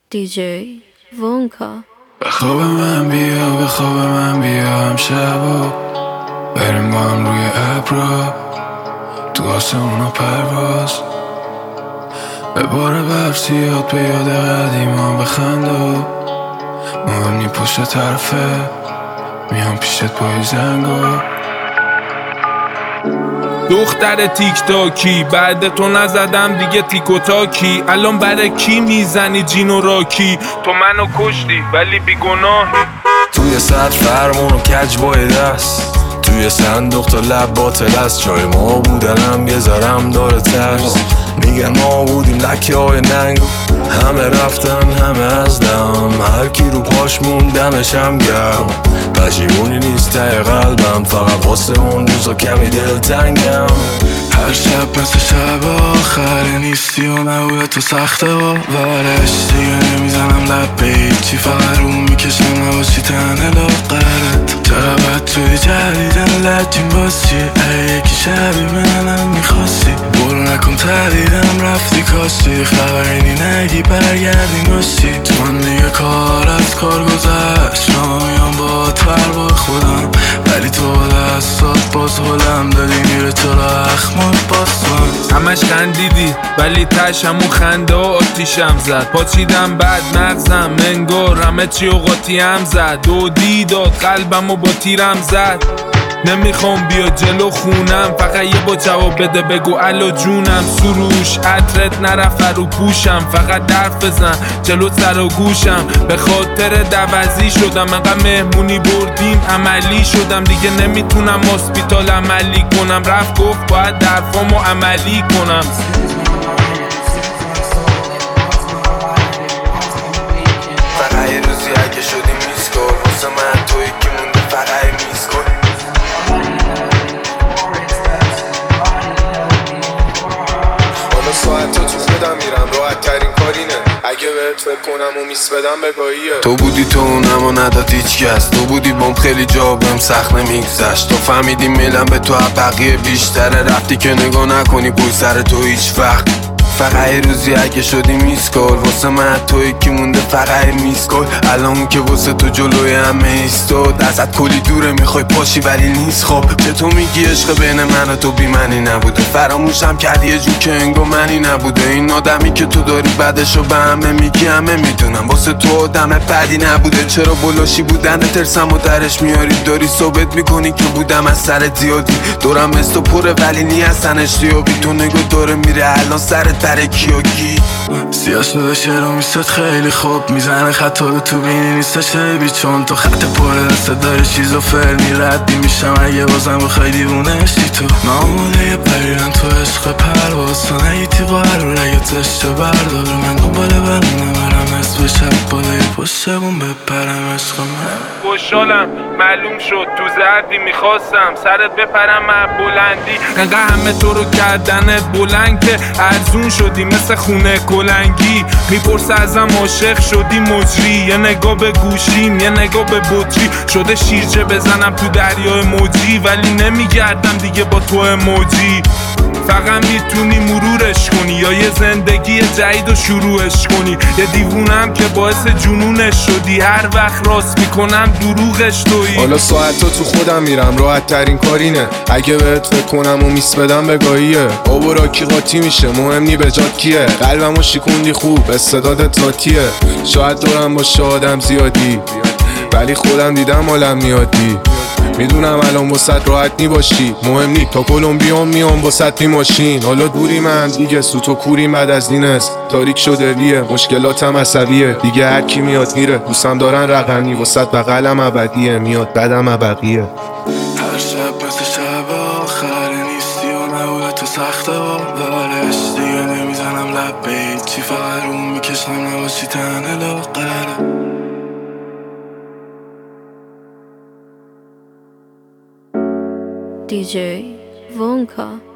DJ Vonka. به خواب من بیا، به خواب من بیا امشبا بریم با هم روی ابرا تو آسمونا پرواز به بار برف زیاد به یاد قدیما بخنده مهم نی پشت طرفه میام پیشت پای زنگا دختر تیک تاکی بعد تو نزدم دیگه تیک و تاکی الان برای کی میزنی جین و راکی تو منو کشتی ولی بیگناهی توی سطر فرمون و کج بای دست توی صندوق تا لب باطل است جای ما بودنم یه ذرم داره ترس میگن ما بودیم لکه های ننگ همه رفتن همه از دم هر کی رو پاش موندمش هم گرم پشیمونی نیست ته قلبم فقط واسه اون روزا کمی دلتنگم هر شب مثل شب آخره نیستی و نبوده تو سخته و ورش دیگه نمیزنم لب به هیچی فقط رو میکشم نباشی تنه لاغرت چرا بد توی جدیدن لجیم باسی یکی شبی منم میخواستی برو نکن تدیدم رفتی کاستی خبرینی نگی برگردی نوشتی تو من دیگه کار از کار گذشت نامیان با تر با خودم ولی تو دستات باز هلم دادی میره تو را اخمات باز همش خندیدی ولی تش همون خنده و آتیشم زد پاچیدم بعد مغزم منگار همه چی و قاطی هم زد دودی داد قلبم و با تیرم زد نمیخوام بیا جلو خونم فقط یه با جواب بده بگو الو جونم سروش عطرت نرفت رو پوشم فقط درف بزن جلو سر و گوشم به خاطر دوزی شدم انقدر مهمونی بردیم عملی شدم دیگه نمیتونم هاسپیتال عملی کنم رفت گفت باید درفامو عملی کنم فقط یه روزی اگه شدی میز کن واسه من توی که مونده فقط میز کن حالا ساعت تو خودم میرم راحت ترین کارینه اگه بهت فکر کنم و میس بدم بگاهیه تو بودی تو اونم و نداد هیچ کس تو بودی بام خیلی جا بهم سخت نمیگذشت تو فهمیدی میلم به تو بقیه بیشتره رفتی که نگاه نکنی پوی سر تو هیچ وقت فقط یه روزی اگه شدی میسکل واسه من توی کی مونده فقط میسکل الان که واسه تو جلوی همه ایستاد ازت کلی دوره میخوای پاشی ولی نیست خب چطور میگی عشق بین من و تو بی معنی نبوده فراموشم کردی یه جو که انگو منی نبوده این آدمی که تو داری بعدشو به همه میگی همه میدونم واسه تو آدم بدی نبوده چرا بلاشی بودن ترسم و درش میاری داری ثابت میکنی که بودم از سر زیادی دورم استو پره ولی نی اصلا اشتیابی تو نگاه داره میره الان سرت برای کیاگی سیاه شده شعر و میستد خیلی خوب میزنه خطا رو تو بینی نیستش عیبی چون تو خط پر دست داری چیز و فرمی ردی میشم اگه بازم بخوای دیوونشتی تو ناموده پریرن تو عشق پرواز تو نگیتی قرار اگه تشت بردار من دنباله برونه برم اسم شب بالای پشتمون بپرم عشق من خوشحالم معلوم شد تو زردی میخواستم سرت بپرم من بلندی انقدر همه تو رو کردنت بلند که ارزون شدی مثل خونه کلنگی میپرسه ازم عاشق شدی مجری یه نگاه به گوشیم یه نگاه به بطری شده شیرچه بزنم تو دریای موجی ولی نمیگردم دیگه با تو موجی فقط میتونی مرورش کنی یا یه زندگی جدید و شروعش کنی یه دیوونم که باعث جنونش شدی هر وقت راست میکنم دروغش تویی حالا ساعت تو خودم میرم راحت ترین کارینه اگه بهت فکر کنم و میس بدم بگاهیه آب و راکی قاطی میشه مهم نی به جات کیه قلبمو شکوندی خوب استعدادت ذاتیه شاید دورم باشه آدم زیادی ولی خودم دیدم حالم میادی میدونم الان واسط راحت نی باشی مهم نی تا کلمبیام میام واسط بی ماشین حالا دوری من دیگه سوت و کوریم بعد از این است تاریک شده لیه مشکلاتم عصبیه دیگه هر کی میاد میره دوستم دارن رقمی واسط بغلم ابدیه میاد بدم ابقیه هر شب مثل شب آخره نیستی و نبوده تو سخته و ولش دیگه نمیزنم لب به هیچی فقط رو میکشم نباشی تنه لاغره DJ Vonka.